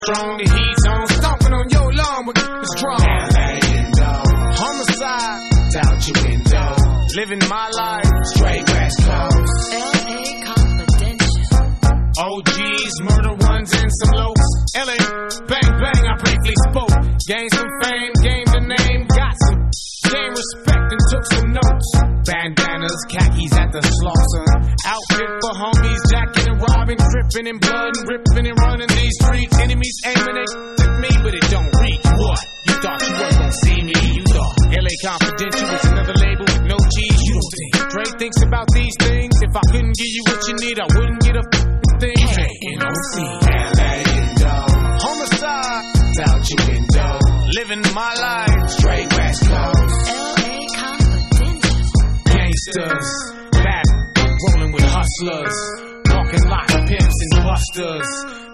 Strong, the heat's on, stomping on your lawn with strong. Homicide, out your window. Living my life, straight West Coast. LA Confidential. OGs, murder ones, and some locs. LA, bang, bang, I briefly spoke. Gained some fame, gained the name, got some gained respect and took some notes. Bandanas, khakis at the slaughter. Outfit for homies, jacking and robbing, tripping in blood and ripping and running these streets. Enemies aiming at me, but it don't reach. What? You thought you weren't gonna see me? You thought LA Confidential was another label with no cheese? You don't think Dre thinks about these things? If I couldn't give you what you need, I wouldn't get a thing. J-N-O-C, LA homicide, out your window. Living my life, straight West Coast. LA Confidential. Gangsters, bad, rolling with hustlers, walking like pimps and busters.